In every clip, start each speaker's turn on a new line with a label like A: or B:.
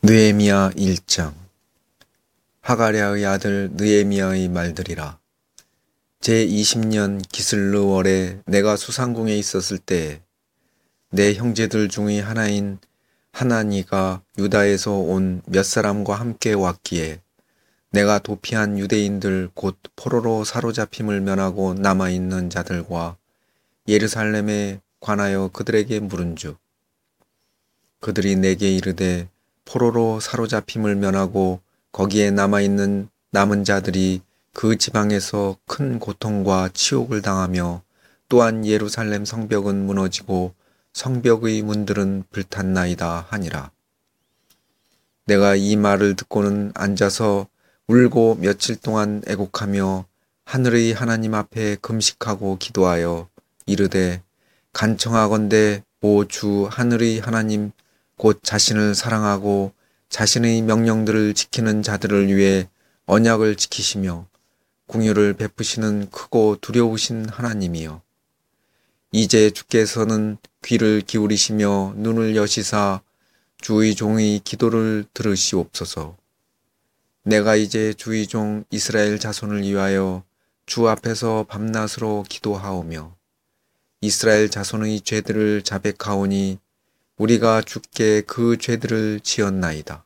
A: 느헤미야 1장. 하가랴의 아들 느헤미야의 말들이라. 제20년 기슬르월에 내가 수상궁에 있었을 때에 내 형제들 중의 하나인 하나니가 유다에서 온 몇 사람과 함께 왔기에 내가 도피한 유대인들 곧 포로로 사로잡힘을 면하고 남아있는 자들과 예루살렘에 관하여 그들에게 물은즉 그들이 내게 이르되 포로로 사로잡힘을 면하고 거기에 남아있는 남은 자들이 그 지방에서 큰 고통과 치욕을 당하며 또한 예루살렘 성벽은 무너지고 성벽의 문들은 불탔나이다 하니라. 내가 이 말을 듣고는 앉아서 울고 며칠 동안 애곡하며 하늘의 하나님 앞에 금식하고 기도하여 이르되 간청하건대 오 주 하늘의 하나님 곧 자신을 사랑하고 자신의 명령들을 지키는 자들을 위해 언약을 지키시며 긍휼을 베푸시는 크고 두려우신 하나님이여. 이제 주께서는 귀를 기울이시며 눈을 여시사 주의 종의 기도를 들으시옵소서. 내가 이제 주의 종 이스라엘 자손을 위하여 주 앞에서 밤낮으로 기도하오며 이스라엘 자손의 죄들을 자백하오니 우리가 주께 그 죄들을 지었나이다.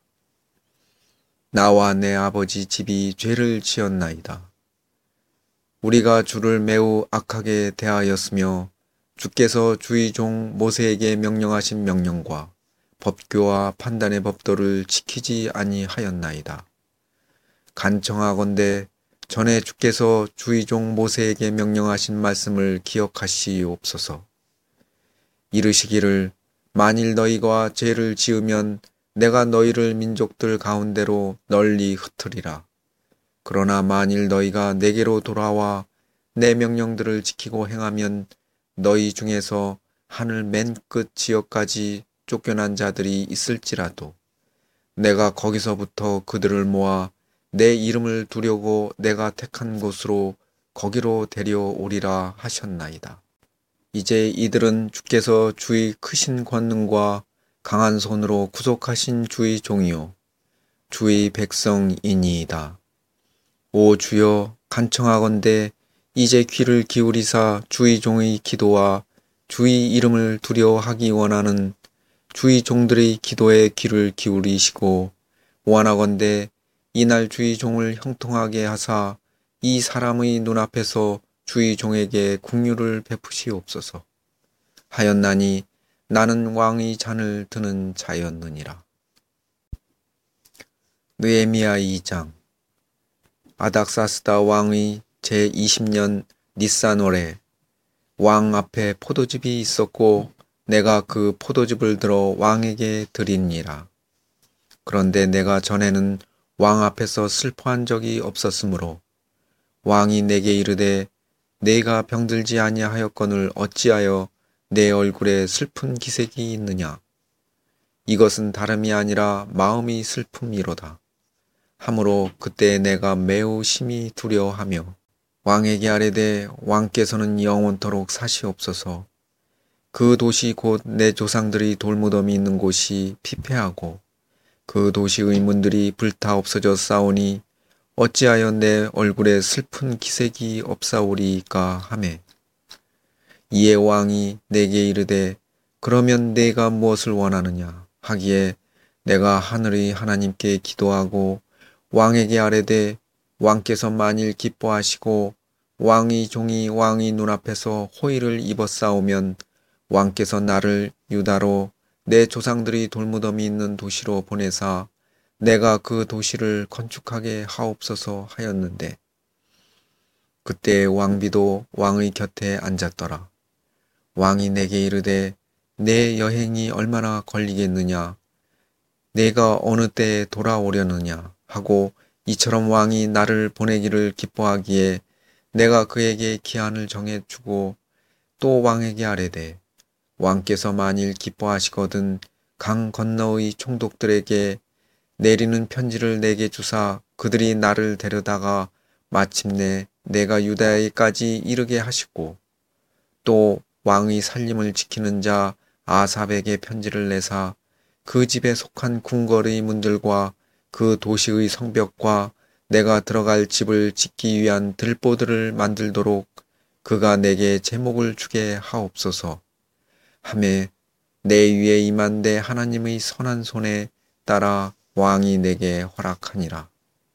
A: 나와 내 아버지 집이 죄를 지었나이다. 우리가 주를 매우 악하게 대하였으며 주께서 주의 종 모세에게 명령하신 명령과 법규와 판단의 법도를 지키지 아니하였나이다. 간청하건대 전에 주께서 주의 종 모세에게 명령하신 말씀을 기억하시옵소서. 이르시기를 만일 너희가 죄를 지으면 내가 너희를 민족들 가운데로 널리 흩으리라. 그러나 만일 너희가 내게로 돌아와 내 명령들을 지키고 행하면 너희 중에서 하늘 맨 끝 지역까지 쫓겨난 자들이 있을지라도 내가 거기서부터 그들을 모아 내 이름을 두려고 내가 택한 곳으로 거기로 데려오리라 하셨나이다. 이제 이들은 주께서 주의 크신 권능과 강한 손으로 구속하신 주의 종이요 주의 백성이니이다. 오 주여 간청하건대 이제 귀를 기울이사 주의 종의 기도와 주의 이름을 두려워하기 원하는 주의 종들의 기도에 귀를 기울이시고 원하건대 이날 주의 종을 형통하게 하사 이 사람의 눈앞에서 주의 종에게 긍휼을 베푸시옵소서. 하였나니 나는 왕의 잔을 드는 자였느니라. 느헤미야 2장. 아닥사스다 왕의 제20년 니산월에 왕 앞에 포도즙이 있었고 내가 그 포도즙을 들어 왕에게 드리니라. 그런데 내가 전에는 왕 앞에서 슬퍼한 적이 없었으므로 왕이 내게 이르되 내가 병들지 아니하였거늘 어찌하여 내 얼굴에 슬픈 기색이 있느냐. 이것은 다름이 아니라 마음이 슬픔이로다. 하므로 그때 내가 매우 심히 두려워하며 왕에게 아뢰되 왕께서는 영원토록 사시옵소서. 그 도시 곧 내 조상들이 돌무덤이 있는 곳이 피폐하고 그 도시의 문들이 불타 없어져 싸우니 어찌하여 내 얼굴에 슬픈 기색이 없사오리까 하매 이에 왕이 내게 이르되 그러면 내가 무엇을 원하느냐 하기에 내가 하늘의 하나님께 기도하고 왕에게 아뢰되 왕께서 만일 기뻐하시고 왕의 종이 왕의 눈앞에서 호의를 입었사오면 왕께서 나를 유다로 내 조상들이 돌무덤이 있는 도시로 보내사 내가 그 도시를 건축하게 하옵소서 하였는데 그때 왕비도 왕의 곁에 앉았더라. 왕이 내게 이르되 내 여행이 얼마나 걸리겠느냐 내가 어느 때에 돌아오려느냐 하고 이처럼 왕이 나를 보내기를 기뻐하기에 내가 그에게 기한을 정해주고 또 왕에게 아뢰되 왕께서 만일 기뻐하시거든 강 건너의 총독들에게 내리는 편지를 내게 주사 그들이 나를 데려다가 마침내 내가 유다에까지 이르게 하시고 또 왕의 살림을 지키는 자 아삽에게 편지를 내사 그 집에 속한 궁궐의 문들과 그 도시의 성벽과 내가 들어갈 집을 짓기 위한 들보들을 만들도록 그가 내게 제목을 주게 하옵소서. 하매 내 위에 임한 내 하나님의 선한 손에 따라 왕이 내게 허락하니라.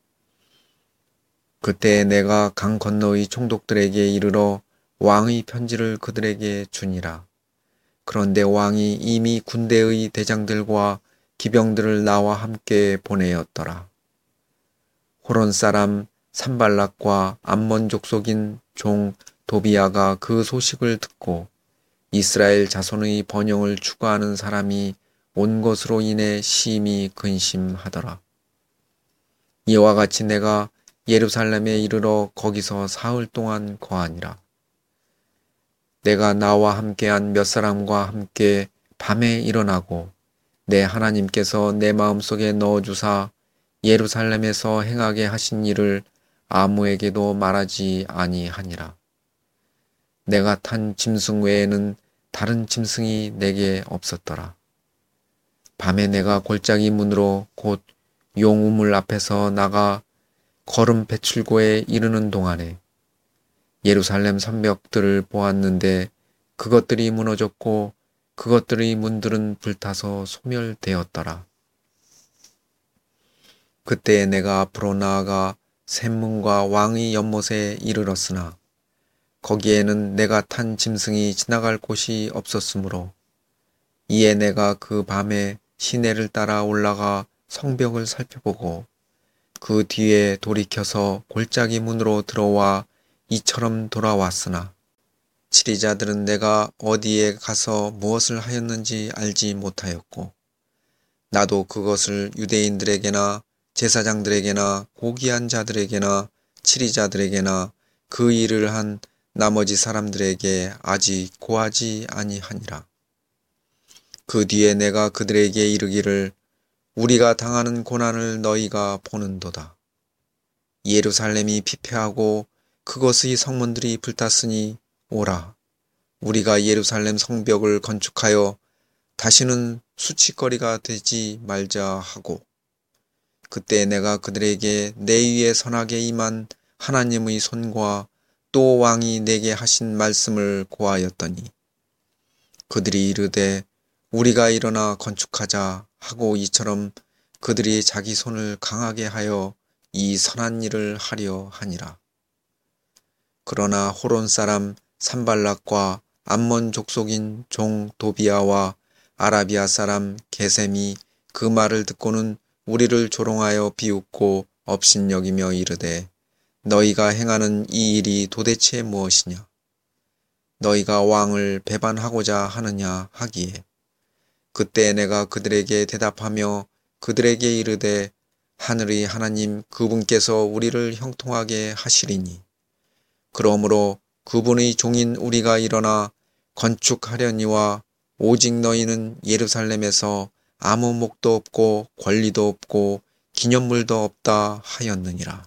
A: 그때 내가 강 건너의 총독들에게 이르러 왕의 편지를 그들에게 주니라. 그런데 왕이 이미 군대의 대장들과 기병들을 나와 함께 보내었더라. 호론 사람 산발락과 암몬 족속인 종 도비아가 그 소식을 듣고 이스라엘 자손의 번영을 추구하는 사람이 온 것으로 인해 심히 근심하더라. 이와 같이 내가 예루살렘에 이르러 거기서 사흘 동안 거하니라. 내가 나와 함께한 몇 사람과 함께 밤에 일어나고 내 하나님께서 내 마음속에 넣어주사 예루살렘에서 행하게 하신 일을 아무에게도 말하지 아니하니라. 내가 탄 짐승 외에는 다른 짐승이 내게 없었더라. 밤에 내가 골짜기 문으로 곧 용우물 앞에서 나가 거름 배출고에 이르는 동안에 예루살렘 성벽들을 보았는데 그것들이 무너졌고 그것들의 문들은 불타서 소멸되었더라. 그때 내가 앞으로 나아가 샘문과 왕의 연못에 이르렀으나 거기에는 내가 탄 짐승이 지나갈 곳이 없었으므로 이에 내가 그 밤에 시내를 따라 올라가 성벽을 살펴보고 그 뒤에 돌이켜서 골짜기 문으로 들어와 이처럼 돌아왔으나 치리자들은 내가 어디에 가서 무엇을 하였는지 알지 못하였고 나도 그것을 유대인들에게나 제사장들에게나 고귀한 자들에게나 치리자들에게나 그 일을 한 나머지 사람들에게 아직 고하지 아니하니라. 그 뒤에 내가 그들에게 이르기를 우리가 당하는 고난을 너희가 보는도다. 예루살렘이 피폐하고 그것의 성문들이 불탔으니 오라. 우리가 예루살렘 성벽을 건축하여 다시는 수치거리가 되지 말자 하고 그때 내가 그들에게 내 위에 선하게 임한 하나님의 손과 또 왕이 내게 하신 말씀을 고하였더니 그들이 이르되 우리가 일어나 건축하자 하고 이처럼 그들이 자기 손을 강하게 하여 이 선한 일을 하려 하니라. 그러나 호론 사람 산발락과 암몬 족속인 종 도비아와 아라비아 사람 게셈이 그 말을 듣고는 우리를 조롱하여 비웃고 업신여기며 이르되 너희가 행하는 이 일이 도대체 무엇이냐? 너희가 왕을 배반하고자 하느냐 하기에 그때 내가 그들에게 대답하며 그들에게 이르되 하늘의 하나님 그분께서 우리를 형통하게 하시리니 그러므로 그분의 종인 우리가 일어나 건축하려니와 오직 너희는 예루살렘에서 아무 목도 없고 권리도 없고 기념물도 없다 하였느니라.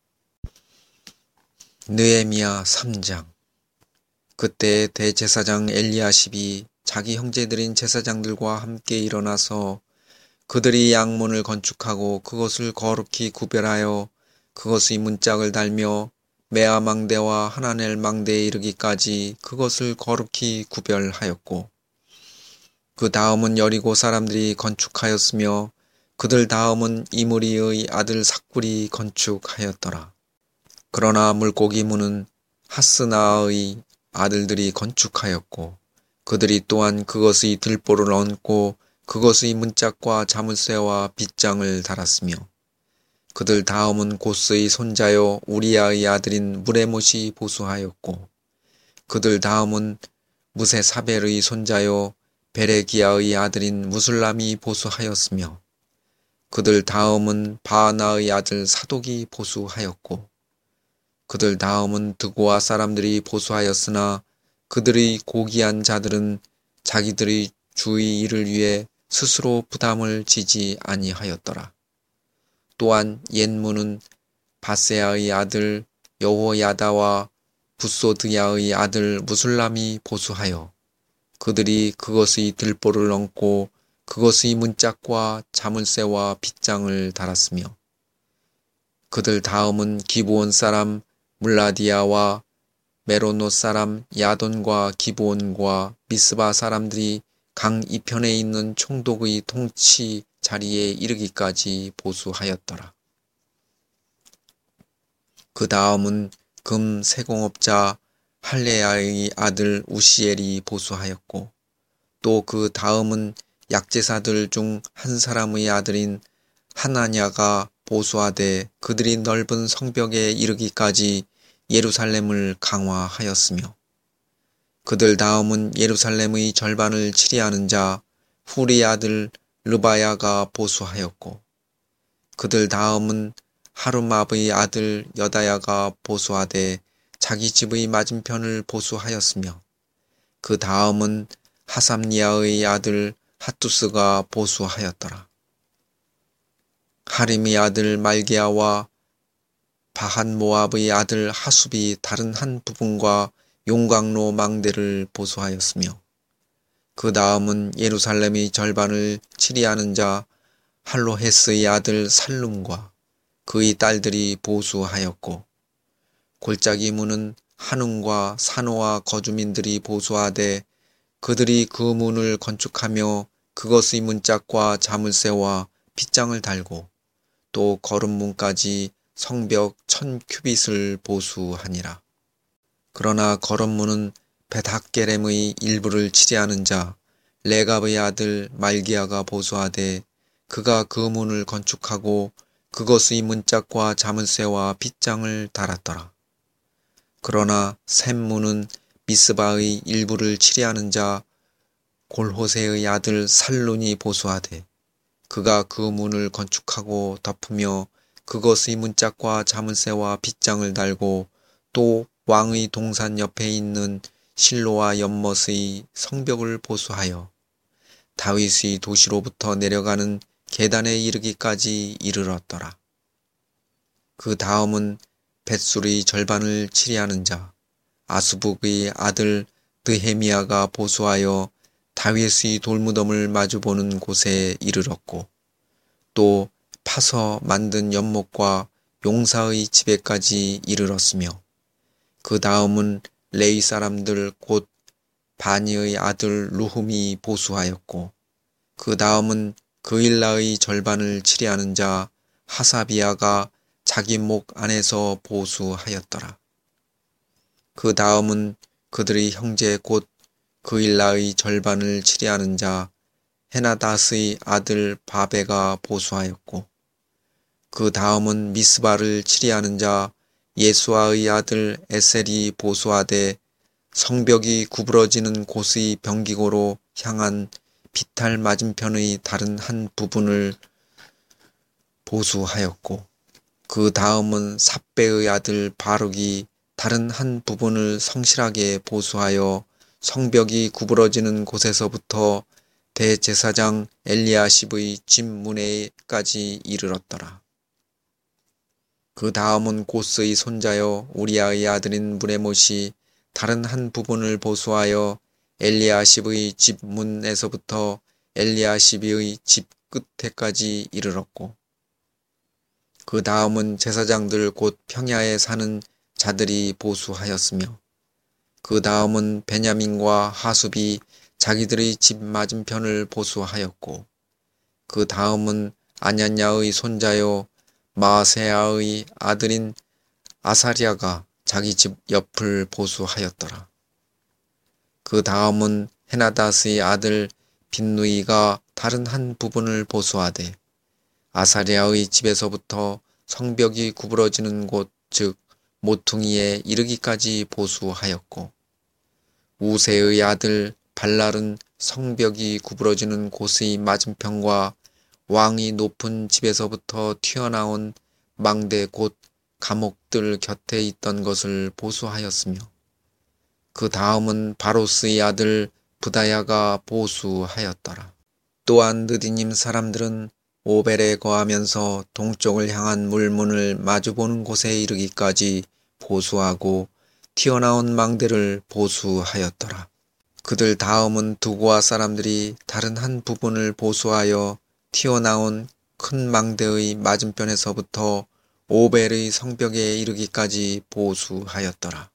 A: 느헤미야 3장. 그때 대제사장 엘리야십이 자기 형제들인 제사장들과 함께 일어나서 그들이 양문을 건축하고 그것을 거룩히 구별하여 그것의 문짝을 달며 메아 망대와 하나넬 망대에 이르기까지 그것을 거룩히 구별하였고 그 다음은 여리고 사람들이 건축하였으며 그들 다음은 이므리의 아들 삭불이 건축하였더라. 그러나 물고기 문은 하스나의 아들들이 건축하였고 그들이 또한 그것의 들보를 얹고 그것의 문짝과 자물쇠와 빗장을 달았으며 그들 다음은 고스의 손자요 우리아의 아들인 무레못이 보수하였고 그들 다음은 무세사벨의 손자요 베레기야의 아들인 무술람이 보수하였으며 그들 다음은 바하나의 아들 사독이 보수하였고 그들 다음은 드고아 사람들이 보수하였으나 그들의 고귀한 자들은 자기들의 주의 일을 위해 스스로 부담을 지지 아니하였더라. 또한 옛문은 바세아의 아들 여호야다와 부소드야의 아들 무술람이 보수하여 그들이 그것의 들보를 얹고 그것의 문짝과 자물쇠와 빗장을 달았으며 그들 다음은 기브온 사람 물라디아와 메로노 사람 야돈과 기브온과 미스바 사람들이 강 이편에 있는 총독의 통치 자리에 이르기까지 보수하였더라. 그 다음은 금 세공업자 할레야의 아들 우시엘이 보수하였고 또 그 다음은 약제사들 중 한 사람의 아들인 하나냐가 보수하되 그들이 넓은 성벽에 이르기까지 예루살렘을 강화하였으며 그들 다음은 예루살렘의 절반을 치리하는 자 후리 아들 르바야가 보수하였고 그들 다음은 하루마브의 아들 여다야가 보수하되 자기 집의 맞은편을 보수하였으며 그 다음은 하삼니아의 아들 핫투스가 보수하였더라. 하림의 아들 말기야와 바한모압의 아들 하숲이 다른 한 부분과 용광로 망대를 보수하였으며 그 다음은 예루살렘의 절반을 치리하는 자 할로헤스의 아들 살룸과 그의 딸들이 보수하였고 골짜기 문은 한움과 산호와 거주민들이 보수하되 그들이 그 문을 건축하며 그것의 문짝과 자물쇠와 빗장을 달고 또 거름문까지 성벽 1000규빗을 보수하니라. 그러나 거름문은 벳학게렘의 일부를 치리하는 자 레갑의 아들 말기야가 보수하되 그가 그 문을 건축하고 그것의 문짝과 자물쇠와 빗장을 달았더라. 그러나 샘문은 미스바의 일부를 치리하는 자 골호세의 아들 살룬이 보수하되 그가 그 문을 건축하고 덮으며 그것의 문짝과 자물쇠와 빗장을 달고 또 왕의 동산 옆에 있는 실로와 연못의 성벽을 보수하여 다윗의 도시로부터 내려가는 계단에 이르기까지 이르렀더라. 그 다음은 벳술의 절반을 치리하는 자 아수북의 아들 느헤미야가 보수하여 다윗의 돌무덤을 마주보는 곳에 이르렀고 또 파서 만든 연못과 용사의 집에까지 이르렀으며 그 다음은 레위 사람들 곧 바니의 아들 루훔이 보수하였고 그 다음은 그일라의 절반을 치리하는 자 하사비야가 자기 목 안에서 보수하였더라. 그 다음은 그들의 형제 곧 그일라의 절반을 치리하는 자 헤나닷의 아들 바베가 보수하였고 그 다음은 미스바를 치리하는 자 예수아의 아들 에셀이 보수하되 성벽이 구부러지는 곳의 병기고로 향한 비탈 맞은편의 다른 한 부분을 보수하였고 그 다음은 삽배의 아들 바룩이 다른 한 부분을 성실하게 보수하여 성벽이 구부러지는 곳에서부터 대제사장 엘리야십의 집 문에까지 이르렀더라. 그 다음은 고스의 손자여 우리아의 아들인 무레못이 다른 한 부분을 보수하여 엘리야십의 집 문에서부터 엘리야십의 집 끝에까지 이르렀고 그 다음은 제사장들 곧 평야에 사는 자들이 보수하였으며 그 다음은 베냐민과 하숲이 자기들의 집 맞은편을 보수하였고 그 다음은 아냐냐의 손자요 마세아의 아들인 아사리아가 자기 집 옆을 보수하였더라. 그 다음은 헤나닷의 아들 빈누이가 다른 한 부분을 보수하되 아사리아의 집에서부터 성벽이 구부러지는 곳 즉 모퉁이에 이르기까지 보수하였고 우세의 아들 발랄은 성벽이 구부러지는 곳의 맞은편과 왕이 높은 집에서부터 튀어나온 망대 곧 감옥들 곁에 있던 것을 보수하였으며 그 다음은 바로스의 아들 부다야가 보수하였더라. 또한 느디님 사람들은 오벨에 거하면서 동쪽을 향한 물문을 마주보는 곳에 이르기까지 보수하고 튀어나온 망대를 보수하였더라. 그들 다음은 두고아 사람들이 다른 한 부분을 보수하여 튀어나온 큰 망대의 맞은편에서부터 오벨의 성벽에 이르기까지 보수하였더라.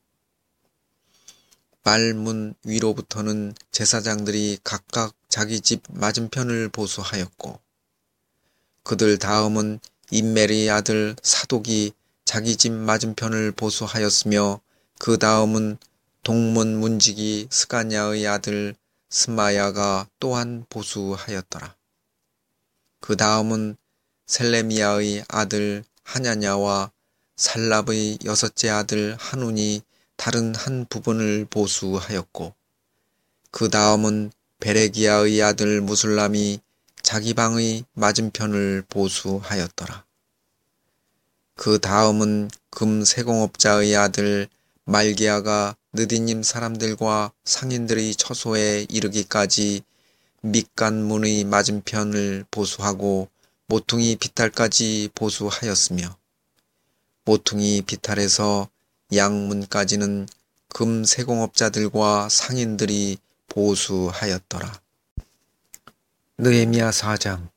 A: 말문 위로부터는 제사장들이 각각 자기 집 맞은편을 보수하였고, 그들 다음은 임멜의 아들 사독이 자기 집 맞은편을 보수하였으며, 그 다음은 동문 문지기 스가냐의 아들 스마야가 또한 보수하였더라. 그 다음은 셀레미야의 아들 하냐냐와 살랍의 여섯째 아들 하눈이 다른 한 부분을 보수하였고, 그 다음은 베레기야의 아들 무술람이 자기 방의 맞은편을 보수하였더라. 그 다음은 금 세공업자의 아들 말기야가 느디님 사람들과 상인들의 처소에 이르기까지 밑간문의 맞은편을 보수하고 모퉁이 비탈까지 보수하였으며, 모퉁이 비탈에서 양문까지는 금 세공업자들과 상인들이 보수하였더라. 느헤미야 4장.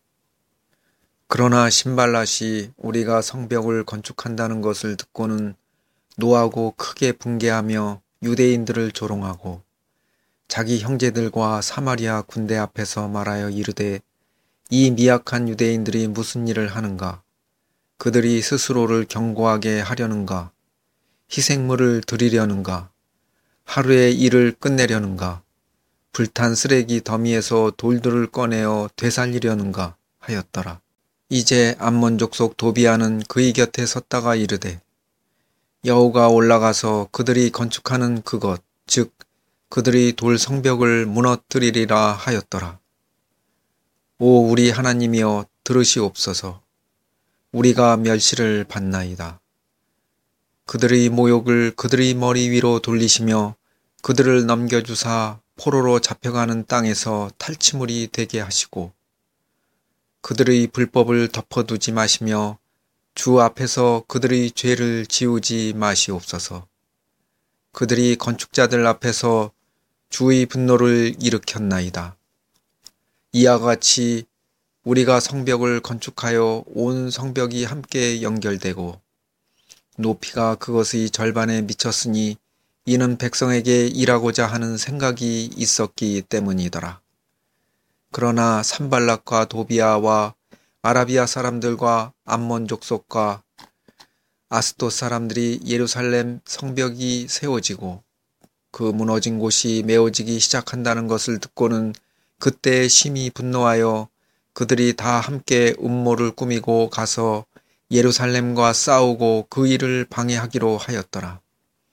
A: 그러나 신발랏이 우리가 성벽을 건축한다는 것을 듣고는 노하고 크게 분개하며 유대인들을 조롱하고 자기 형제들과 사마리아 군대 앞에서 말하여 이르되, 이 미약한 유대인들이 무슨 일을 하는가? 그들이 스스로를 견고하게 하려는가? 희생물을 드리려는가? 하루의 일을 끝내려는가? 불탄 쓰레기 더미에서 돌들을 꺼내어 되살리려는가? 하였더라. 이제 암몬 족속 도비아는 그의 곁에 섰다가 이르되, 여호가 올라가서 그들이 건축하는 그것, 즉 그들이 돌 성벽을 무너뜨리리라 하였더라. 오 우리 하나님이여 들으시옵소서. 우리가 멸시를 받나이다. 그들의 모욕을 그들의 머리 위로 돌리시며 그들을 넘겨주사 포로로 잡혀가는 땅에서 탈취물이 되게 하시고, 그들의 불법을 덮어두지 마시며 주 앞에서 그들의 죄를 지우지 마시옵소서. 그들이 건축자들 앞에서 주의 분노를 일으켰나이다. 이와 같이 우리가 성벽을 건축하여 온 성벽이 함께 연결되고 높이가 그것의 절반에 미쳤으니 이는 백성에게 일하고자 하는 생각이 있었기 때문이더라. 그러나 산발락과 도비아와 아라비아 사람들과 암몬 족속과 아스돗 사람들이 예루살렘 성벽이 세워지고 그 무너진 곳이 메워지기 시작한다는 것을 듣고는 그때 심히 분노하여 그들이 다 함께 음모를 꾸미고 가서 예루살렘과 싸우고 그 일을 방해하기로 하였더라.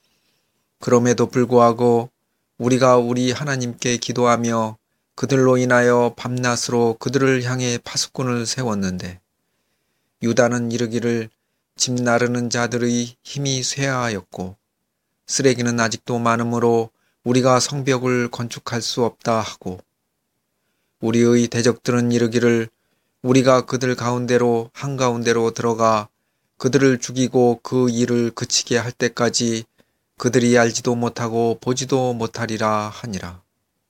A: 그럼에도 불구하고 우리가 우리 하나님께 기도하며 그들로 인하여 밤낮으로 그들을 향해 파수꾼을 세웠는데, 유다는 이르기를 집 나르는 자들의 힘이 쇠하였고 쓰레기는 아직도 많으므로 우리가 성벽을 건축할 수 없다 하고, 우리의 대적들은 이르기를 우리가 그들 가운데로 한가운데로 들어가 그들을 죽이고 그 일을 그치게 할 때까지 그들이 알지도 못하고 보지도 못하리라 하니라.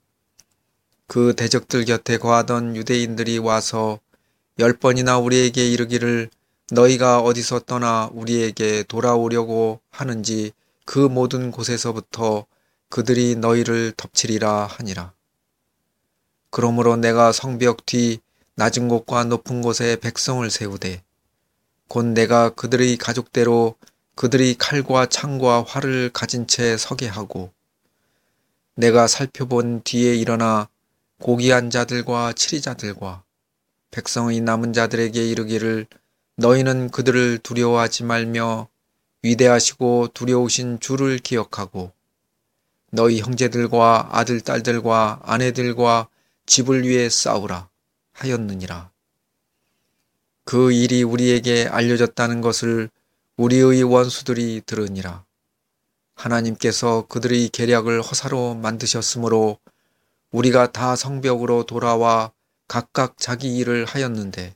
A: 그 대적들 곁에 거하던 유대인들이 와서 10번이나 우리에게 이르기를 너희가 어디서 떠나 우리에게 돌아오려고 하는지 그 모든 곳에서부터 그들이 너희를 덮치리라 하니라. 그러므로 내가 성벽 뒤 낮은 곳과 높은 곳에 백성을 세우되 곧 내가 그들의 가족대로 그들이 칼과 창과 활을 가진 채 서게 하고, 내가 살펴본 뒤에 일어나 고귀한 자들과 치리자들과 백성의 남은 자들에게 이르기를 너희는 그들을 두려워하지 말며 위대하시고 두려우신 주를 기억하고 너희 형제들과 아들, 딸들과 아내들과 집을 위해 싸우라 하였느니라. 그 일이 우리에게 알려졌다는 것을 우리의 원수들이 들으니라. 하나님께서 그들의 계략을 허사로 만드셨으므로 우리가 다 성벽으로 돌아와 각각 자기 일을 하였는데,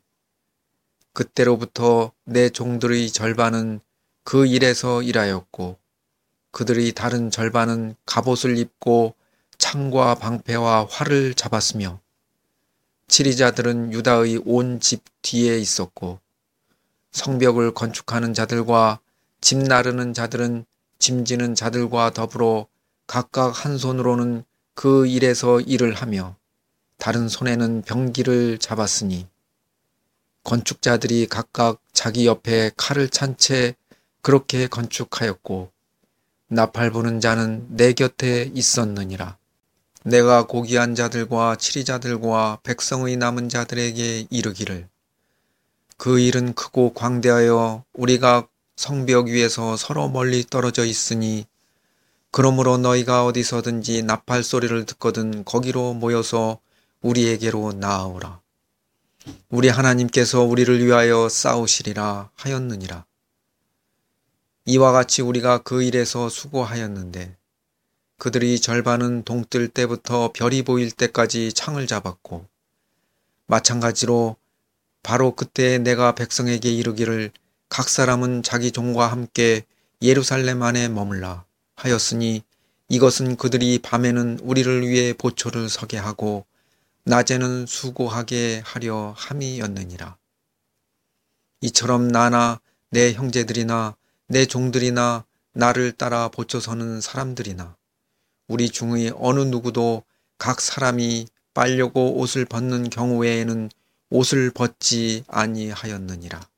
A: 그때로부터 내 종들의 절반은 그 일에서 일하였고 그들의 다른 절반은 갑옷을 입고 창과 방패와 활을 잡았으며 치리자들은 유다의 온 집 뒤에 있었고 성벽을 건축하는 자들과 집 나르는 자들은 짐지는 자들과 더불어 각각 한 손으로는 그 일에서 일을 하며 다른 손에는 병기를 잡았으니 건축자들이 각각 자기 옆에 칼을 찬 채 그렇게 건축하였고 나팔 부는 자는 내 곁에 있었느니라. 내가 고귀한 자들과 치리자들과 백성의 남은 자들에게 이르기를 그 일은 크고 광대하여 우리가 성벽 위에서 서로 멀리 떨어져 있으니 그러므로 너희가 어디서든지 나팔 소리를 듣거든 거기로 모여서 우리에게로 나아오라. 우리 하나님께서 우리를 위하여 싸우시리라 하였느니라. 이와 같이 우리가 그 일에서 수고하였는데 그들이 절반은 동뜰 때부터 별이 보일 때까지 창을 잡았고 마찬가지로 바로 그때 내가 백성에게 이르기를 각 사람은 자기 종과 함께 예루살렘 안에 머물라 하였으니 이것은 그들이 밤에는 우리를 위해 보초를 서게 하고 낮에는 수고하게 하려 함이었느니라. 이처럼 나나 내 형제들이나 내 종들이나 나를 따라 보초 서는 사람들이나 우리 중의 어느 누구도 각 사람이 빨려고 옷을 벗는 경우 외에는 옷을 벗지 아니하였느니라.